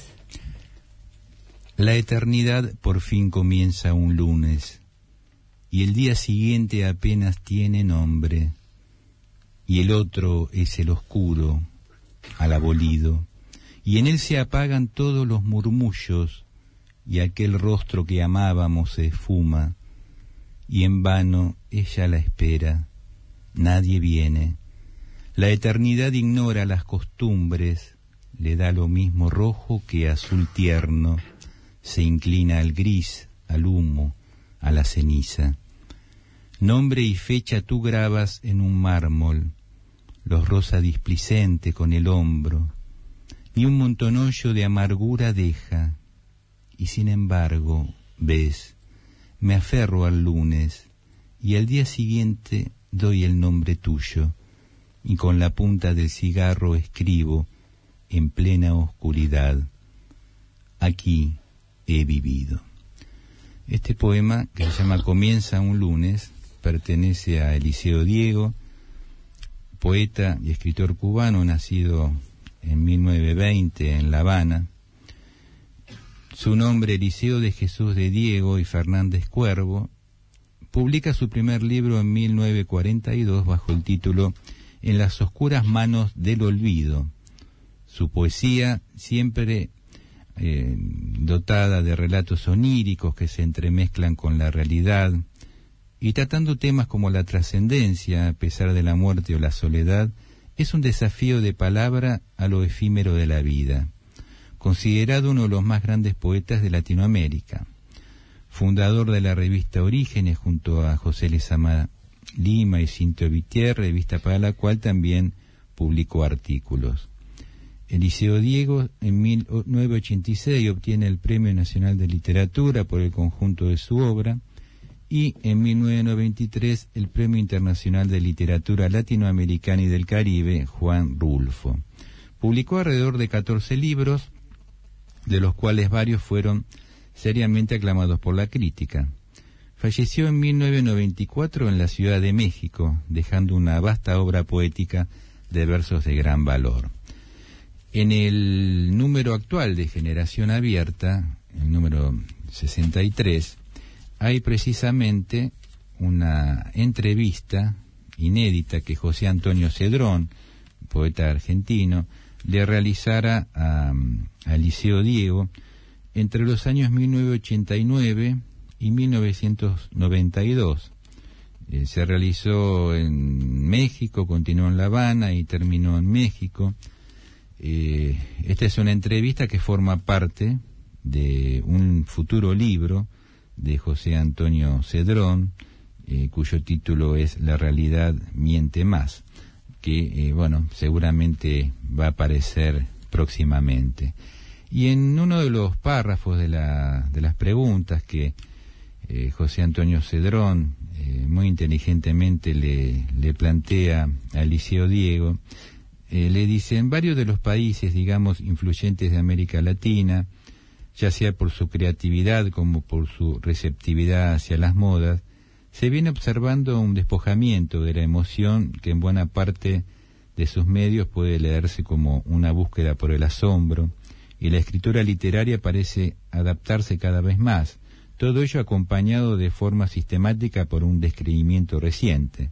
La eternidad por fin comienza un lunes, y el día siguiente apenas tiene nombre, y el otro es el oscuro, al abolido, y en él se apagan todos los murmullos, y aquel rostro que amábamos se esfuma, y en vano ella la espera, nadie viene. La eternidad ignora las costumbres, le da lo mismo rojo que azul tierno, se inclina al gris, al humo, a la ceniza. Nombre y fecha tú grabas en un mármol, los rosa displicente con el hombro, ni un montonollo de amargura deja, y sin embargo, ves, me aferro al lunes, y al día siguiente doy el nombre tuyo, y con la punta del cigarro escribo, en plena oscuridad, aquí he vivido. Este poema, que se llama Comienza un lunes, pertenece a Eliseo Diego, poeta y escritor cubano, nacido en mil novecientos veinte en La Habana. Su nombre, Eliseo de Jesús de Diego y Fernández Cuervo, publica su primer libro en mil novecientos cuarenta y dos bajo el título En las oscuras manos del olvido. Su poesía, siempre eh, dotada de relatos oníricos que se entremezclan con la realidad, y tratando temas como la trascendencia, a pesar de la muerte o la soledad, es un desafío de palabra a lo efímero de la vida. Considerado uno de los más grandes poetas de Latinoamérica. Fundador de la revista Orígenes junto a José Lezama Lima y Cinto Vitier, revista para la cual también publicó artículos. Eliseo Diego en mil novecientos ochenta y seis obtiene el Premio Nacional de Literatura por el conjunto de su obra y en mil novecientos noventa y tres el Premio Internacional de Literatura Latinoamericana y del Caribe Juan Rulfo. Publicó alrededor de catorce libros, de los cuales varios fueron seriamente aclamados por la crítica. Falleció en mil novecientos noventa y cuatro en la Ciudad de México, dejando una vasta obra poética de versos de gran valor. En el número actual de Generación Abierta, el número sesenta y tres, hay precisamente una entrevista inédita que José Antonio Cedrón, poeta argentino, le realizara a, a Eliseo Diego entre los años mil novecientos ochenta y nueve y mil novecientos noventa y dos. Eh, se realizó en México, continuó en La Habana y terminó en México. Eh, esta es una entrevista que forma parte de un futuro libro de José Antonio Cedrón, eh, cuyo título es La realidad miente más, que, eh, bueno, seguramente va a aparecer próximamente. Y en uno de los párrafos de, la, de las preguntas que eh, José Antonio Cedrón eh, muy inteligentemente le, le plantea a Eliseo Diego, Eh, le dice, en varios de los países, digamos, influyentes de América Latina, ya sea por su creatividad como por su receptividad hacia las modas, se viene observando un despojamiento de la emoción que en buena parte de sus medios puede leerse como una búsqueda por el asombro, y la escritura literaria parece adaptarse cada vez más, todo ello acompañado de forma sistemática por un descreimiento reciente.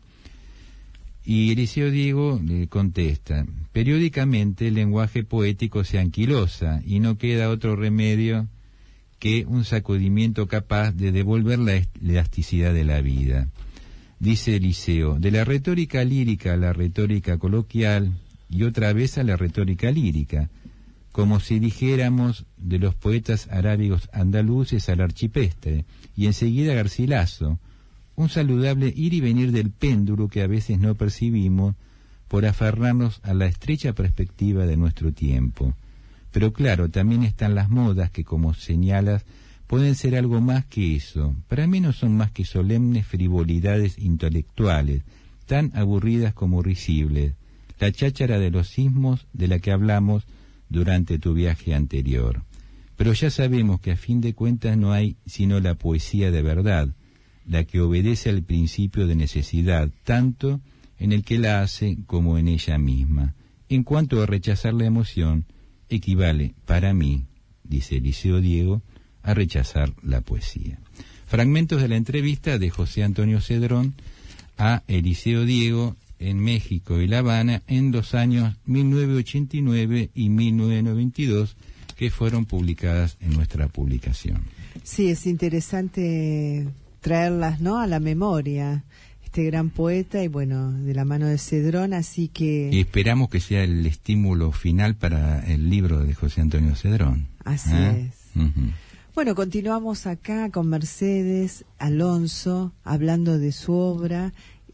Y Eliseo Diego le contesta, periódicamente el lenguaje poético se anquilosa y no queda otro remedio que un sacudimiento capaz de devolver la elasticidad de la vida. Dice Eliseo, de la retórica lírica a la retórica coloquial y otra vez a la retórica lírica, como si dijéramos de los poetas arábigos andaluces al archipestre y enseguida Garcilaso, un saludable ir y venir del péndulo que a veces no percibimos por aferrarnos a la estrecha perspectiva de nuestro tiempo. Pero claro, también están las modas que, como señalas, pueden ser algo más que eso. Para mí no son más que solemnes frivolidades intelectuales, tan aburridas como risibles, la cháchara de los sismos de la que hablamos durante tu viaje anterior. Pero ya sabemos que a fin de cuentas no hay sino la poesía de verdad, la que obedece al principio de necesidad, tanto en el que la hace como en ella misma. En cuanto a rechazar la emoción, equivale, para mí, dice Eliseo Diego, a rechazar la poesía. Fragmentos de la entrevista de José Antonio Cedrón a Eliseo Diego en México y La Habana en los años mil novecientos ochenta y nueve y mil novecientos noventa y dos, que fueron publicadas en nuestra publicación. Sí, es interesante traerlas, ¿no?, a la memoria, este gran poeta, y bueno, de la mano de Cedrón, así que... Y esperamos que sea el estímulo final para el libro de José Antonio Cedrón. Así ¿Eh? es. Uh-huh. Bueno, continuamos acá con Mercedes Alonso, hablando de su obra,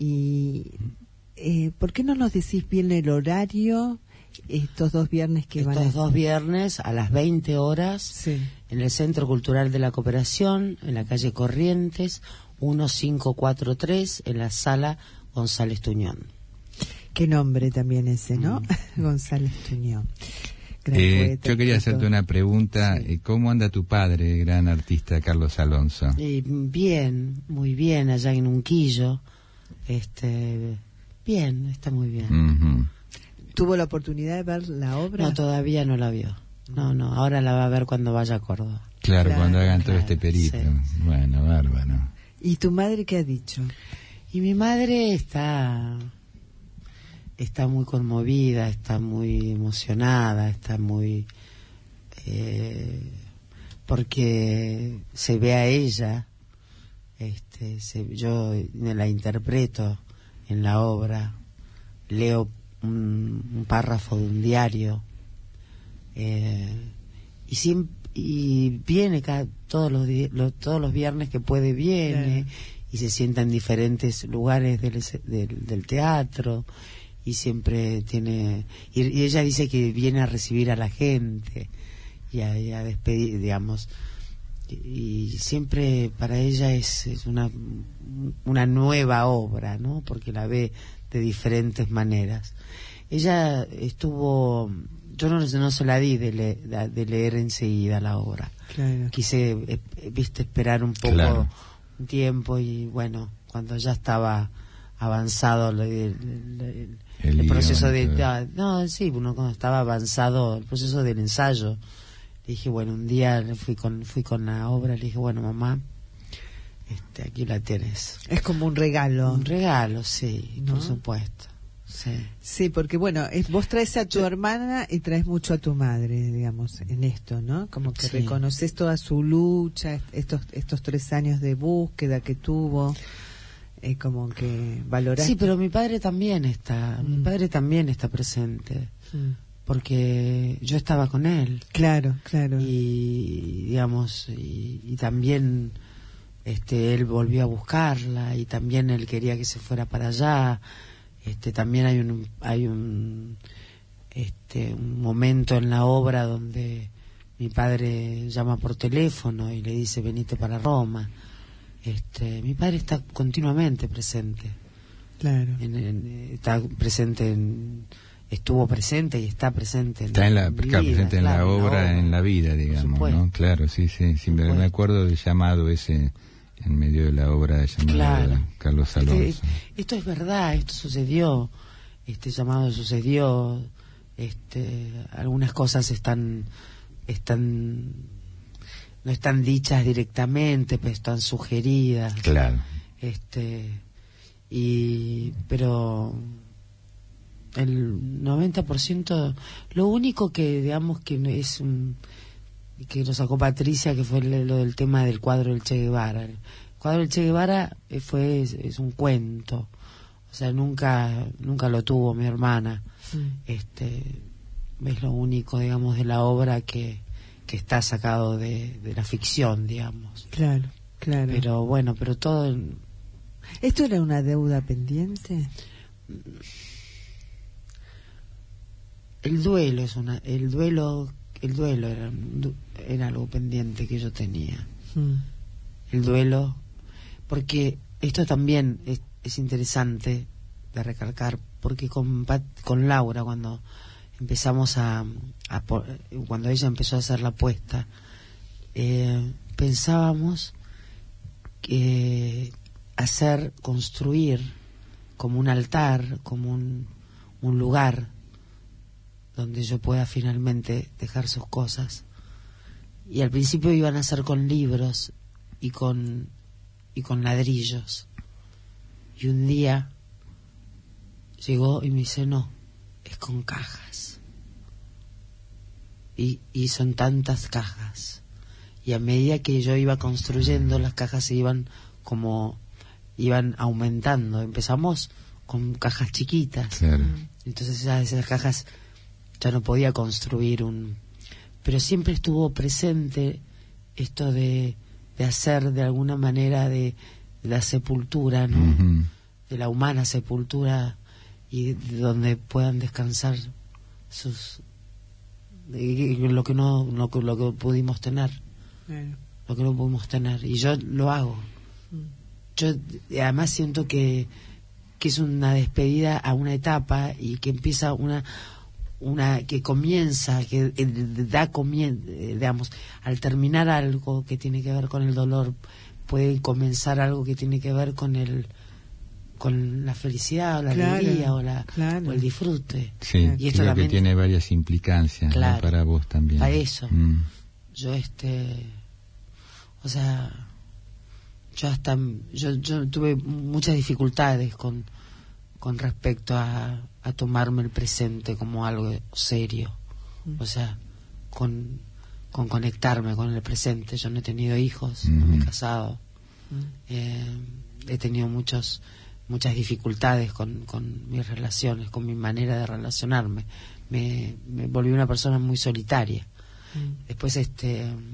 y eh, ¿por qué no nos decís bien el horario estos dos viernes que estos van a... Estos dos viernes a las veinte horas, sí, en el Centro Cultural de la Cooperación, en la calle Corrientes, quince cuarenta y tres, en la Sala González Tuñón. Qué nombre también ese, ¿no? Mm. González Tuñón. Gran eh, poeta, yo quería escritor. hacerte una pregunta. Sí. ¿Cómo anda tu padre, gran artista Carlos Alonso? Eh, bien, muy bien, allá en Unquillo. Este, bien, está muy bien. Uh-huh. ¿Tuvo la oportunidad de ver la obra? No, todavía no la vio. No, no, ahora la va a ver cuando vaya a Córdoba. Claro, Claro, cuando hagan claro, todo este periplo. sí. Bueno, bárbaro. ¿Y tu madre qué ha dicho? Y mi madre está está muy conmovida, está muy emocionada, está muy... Eh, porque se ve a ella, este, se, yo la interpreto en la obra, leo un, un párrafo de un diario, eh, y siempre, y viene cada, todos los, di- lo, todos los viernes que puede viene, Claro. y se sienta en diferentes lugares del, del, del teatro, y siempre tiene, y, y ella dice que viene a recibir a la gente y a, y a despedir, digamos, y, y siempre para ella es, es una una nueva obra, ¿no? Porque la ve de diferentes maneras. Ella estuvo, yo no, no se la di de, le, de leer enseguida la obra. Claro. Quise, eh, viste, esperar un poco, claro, un tiempo, y bueno, cuando ya estaba avanzado el, el, el, el, el proceso de, de, no, sí, uno cuando estaba avanzado el proceso del ensayo, le dije, bueno, un día fui con fui con la obra, le dije, bueno, mamá, este, aquí la tienes. Es como un regalo. Un regalo, sí, ¿no? Por supuesto. Sí. Sí, porque bueno, es, vos traes a tu Yo, hermana y traes mucho a tu madre, digamos, en esto, ¿no? Como que sí, reconoces toda su lucha, estos estos tres años de búsqueda que tuvo, eh, como que valoraste. Sí, pero mi padre también está, mm. mi padre también está presente, mm. porque yo estaba con él. Claro, claro. Y, digamos, y, y también este él volvió a buscarla, y también él quería que se fuera para allá. Este, también hay un hay un este un momento en la obra donde mi padre llama por teléfono y le dice, venite para Roma. Este, mi padre está continuamente presente. Claro. En, en, está presente en, estuvo presente y está presente en, está en la en vida, presente en claro, la obra, obra, en la vida, digamos, ¿no? Claro, sí, sí, sí, me, me acuerdo del llamado ese en medio de la obra llamada claro. Carlos Alonso. Este, esto es verdad, esto sucedió, este llamado sucedió, este, algunas cosas están, están, no están dichas directamente, pero están sugeridas. Claro. Este, y, pero el noventa por ciento, lo único que, digamos, que es un, que lo sacó Patricia, que fue lo del tema del cuadro del Che Guevara. El cuadro del Che Guevara fue es, es un cuento, o sea, nunca nunca lo tuvo mi hermana. Mm. Este es lo único, digamos, de la obra que que está sacado de, de la ficción, digamos. Claro, claro. Pero bueno, pero todo. ¿Esto era una deuda pendiente? El duelo es una, el duelo El duelo era, era algo pendiente que yo tenía. Mm. El duelo, porque esto también es, es interesante de recalcar, porque con, con Laura, cuando empezamos a, a, cuando ella empezó a hacer la apuesta, eh, pensábamos que hacer, construir como un altar, como un, un lugar donde yo pueda finalmente dejar sus cosas. Y al principio iban a ser con libros y con y con ladrillos. Y un día llegó y me dice, no, es con cajas. Y, y son tantas cajas. Y a medida que yo iba construyendo, las cajas se iban como iban aumentando. Empezamos con cajas chiquitas. Claro. Entonces esas, esas cajas ya no podía construir un, pero siempre estuvo presente esto de, de hacer de alguna manera de, de la sepultura, ¿no? Uh-huh. De la humana sepultura, y de donde puedan descansar sus de, de, lo que no lo que, lo que pudimos tener, uh-huh. lo que no pudimos tener, y yo lo hago. Uh-huh. Yo además siento que que es una despedida a una etapa y que empieza una una que comienza, que da comienza, digamos, al terminar algo que tiene que ver con el dolor, puede comenzar algo que tiene que ver con el con la felicidad o la claro, alegría o, la, claro. o el disfrute. Sí, y esto también que tiene varias implicancias, claro, ¿no? Para vos también. A eso. Mm. Yo este, o sea, yo hasta yo yo tuve muchas dificultades con con respecto a, a tomarme el presente como algo serio, mm. o sea, con, con conectarme con el presente. Yo no he tenido hijos, mm. no me he casado, mm. eh, he tenido muchos muchas dificultades con, con mis relaciones, con mi manera de relacionarme. Me, me volví una persona muy solitaria. Mm. Después, este,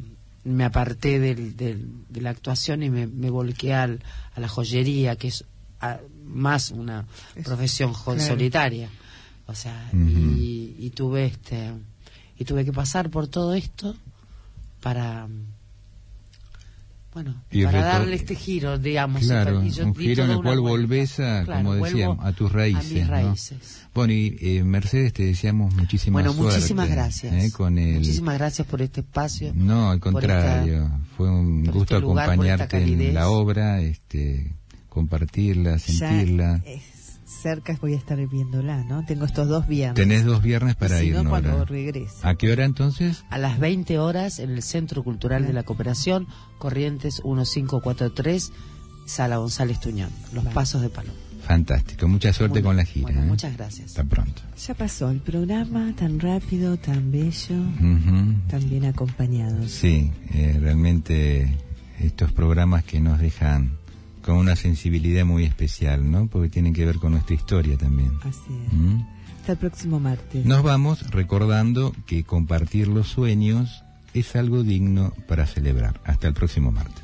me aparté del, del, de la actuación y me, me volqué al, a la joyería, que es a, más una profesión jo- claro. solitaria. O sea, uh-huh. y, y tuve este y tuve que pasar por todo esto para bueno y para retor- darle este giro, digamos. Claro, y yo un giro en el cual volvés a, claro, como decíamos, a tus raíces. A mis raíces. ¿No? Bueno, y eh, Mercedes, te deseamos muchísimas bueno, suerte. muchísimas gracias. Eh, con el... Muchísimas gracias por este espacio. No, al contrario, esta, fue un gusto este lugar, acompañarte en la obra, este, compartirla, sentirla. Ya, eh, cerca voy a estar viéndola, ¿no? Tengo estos dos viernes. Tenés dos viernes para ir, ¿no? ¿no? Cuando regrese. ¿A qué hora entonces? A las veinte horas en el Centro Cultural claro. de la Cooperación, Corrientes quince cuarenta y tres, Sala González Tuñón, Los vale. Pasos de Paloma. Fantástico, mucha suerte Muy, con la gira. Bueno, ¿eh? Muchas gracias. Hasta pronto. Ya pasó el programa, tan rápido, tan bello, uh-huh. tan bien acompañado. Sí, eh, realmente estos programas que nos dejan con una sensibilidad muy especial, ¿no? Porque tienen que ver con nuestra historia también. Así es. ¿Mm? Hasta el próximo martes. Nos vamos recordando que compartir los sueños es algo digno para celebrar. Hasta el próximo martes.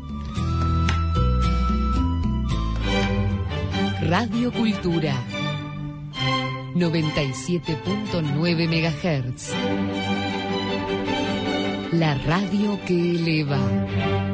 Radio Cultura noventa y siete punto nueve megahertz. La radio que eleva.